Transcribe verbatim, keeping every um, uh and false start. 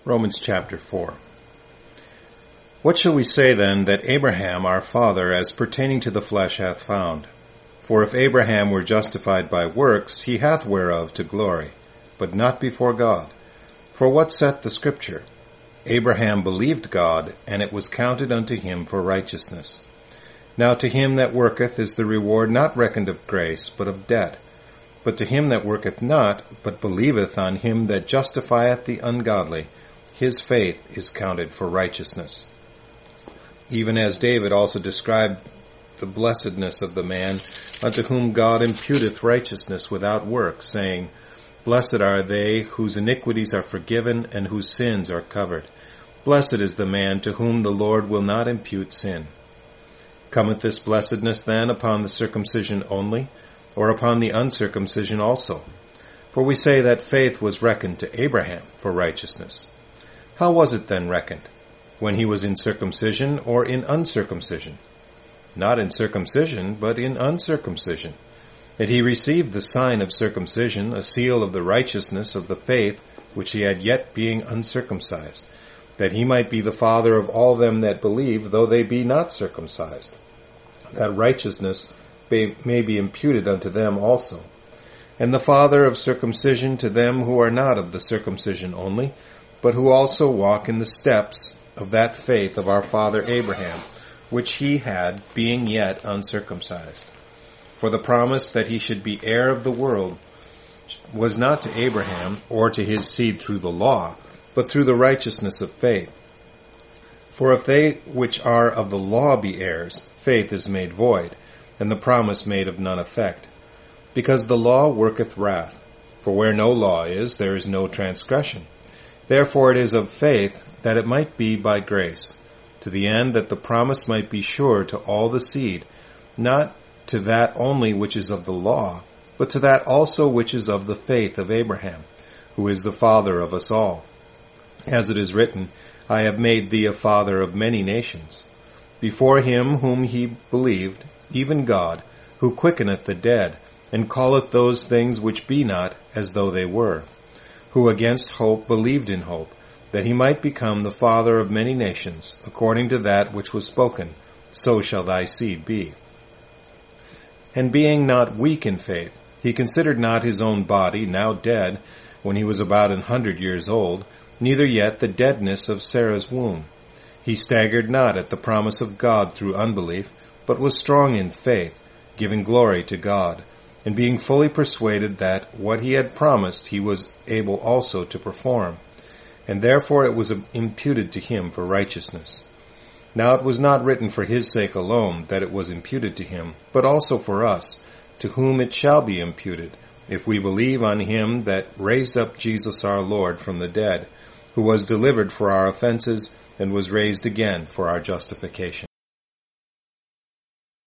Romans chapter four. What shall we say then that Abraham our father as pertaining to the flesh hath found? For if Abraham were justified by works, he hath whereof to glory, but not before God. For what saith the Scripture? Abraham believed God, and it was counted unto him for righteousness. Now to him that worketh is the reward not reckoned of grace, but of debt. But to him that worketh not, but believeth on him that justifieth the ungodly, his faith is counted for righteousness. Even as David also described the blessedness of the man unto whom God imputeth righteousness without works, saying, Blessed are they whose iniquities are forgiven and whose sins are covered. Blessed is the man to whom the Lord will not impute sin. Cometh this blessedness then upon the circumcision only, or upon the uncircumcision also? For we say that faith was reckoned to Abraham for righteousness. How was it then reckoned? When he was in circumcision or in uncircumcision? Not in circumcision, but in uncircumcision. And he received the sign of circumcision, a seal of the righteousness of the faith which he had yet being uncircumcised, that he might be the father of all them that believe, though they be not circumcised, that righteousness may be imputed unto them also. And the father of circumcision to them who are not of the circumcision only, but who also walk in the steps of that faith of our father Abraham, which he had, being yet uncircumcised. For the promise that he should be heir of the world was not to Abraham, or to his seed through the law, but through the righteousness of faith. For if they which are of the law be heirs, faith is made void, and the promise made of none effect. Because the law worketh wrath, for where no law is, there is no transgression. Therefore it is of faith, that it might be by grace, to the end that the promise might be sure to all the seed, not to that only which is of the law, but to that also which is of the faith of Abraham, who is the father of us all. As it is written, I have made thee a father of many nations. Before him whom he believed, even God, who quickeneth the dead, and calleth those things which be not as though they were, who against hope believed in hope, that he might become the father of many nations, according to that which was spoken, so shall thy seed be. And being not weak in faith, he considered not his own body, now dead, when he was about an hundred years old, neither yet the deadness of Sarah's womb. He staggered not at the promise of God through unbelief, but was strong in faith, giving glory to God, and being fully persuaded that what he had promised he was able also to perform. And therefore it was imputed to him for righteousness. Now it was not written for his sake alone that it was imputed to him, but also for us, to whom it shall be imputed, if we believe on him that raised up Jesus our Lord from the dead, who was delivered for our offenses, and was raised again for our justification.